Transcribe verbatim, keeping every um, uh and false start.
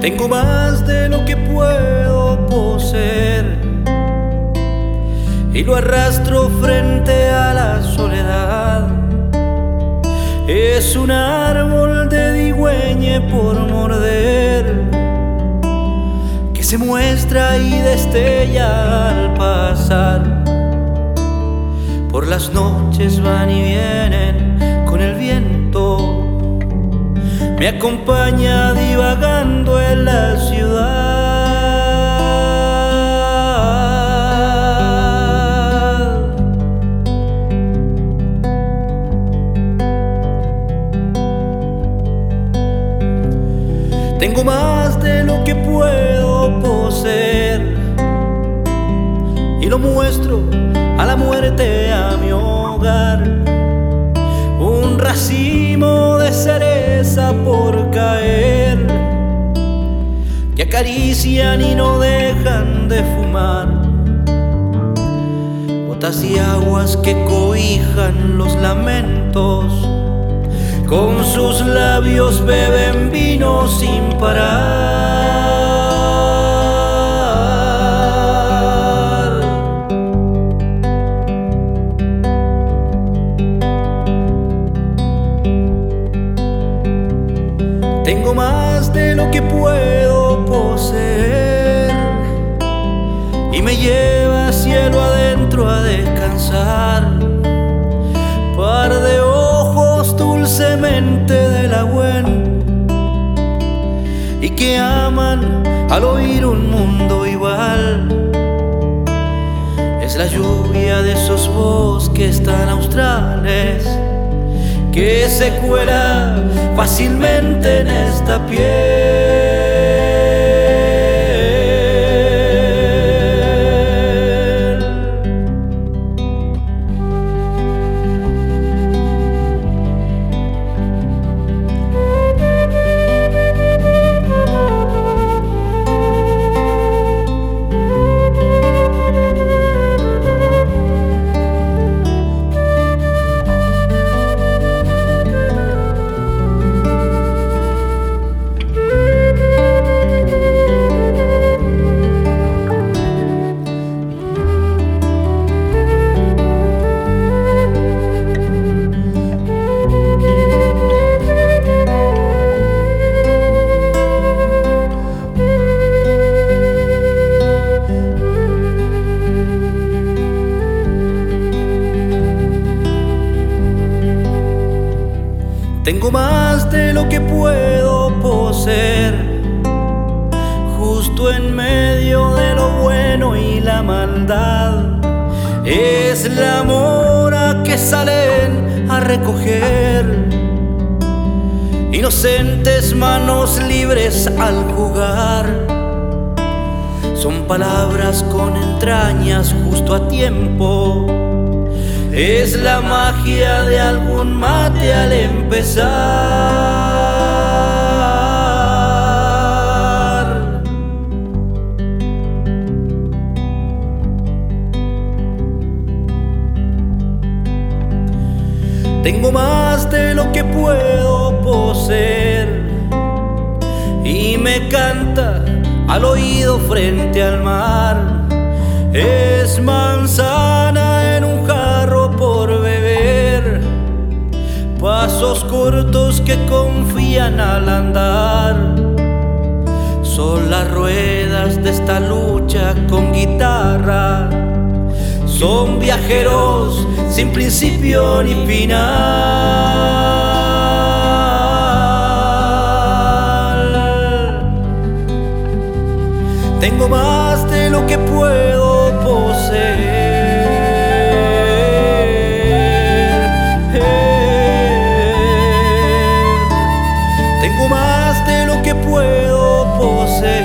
Tengo más de lo que puedo poseer y lo arrastro frente a la soledad. Es un árbol de digüeñe por morder, que se muestra y destella al pasar. Por las noches van y vienen con el viento, me acompaña divagando en la ciudad. Tengo más de lo que puedo poseer y lo muestro a la muerte, a mi hogar. Un racimo de cereza por caer, que acarician y no dejan de fumar. Gotas y aguas que cobijan los lamentos, con sus labios beben vino sin parar. Tengo más de lo que puedo poseer y me lleva cielo adentro a descansar. Par de ojos dulcemente de la buena y que aman al oír un mundo igual. Es la lluvia de esos bosques tan australes que se cuela fácilmente en esta piel. Tengo más de lo que puedo poseer, justo en medio de lo bueno y la maldad. Es la mora que salen a recoger, inocentes manos libres al jugar. Son palabras con entrañas justo a tiempo, es la magia de algún mate al empezar. Tengo más de lo que puedo poseer y me canta al oído frente al mar. Es manzana en un jarro por beber, pasos cortos que confían al andar. Son las ruedas de esta lucha con guitarra, son viajeros sin principio ni final. Tengo más de lo que puedo poseer. Tengo más de lo que puedo poseer.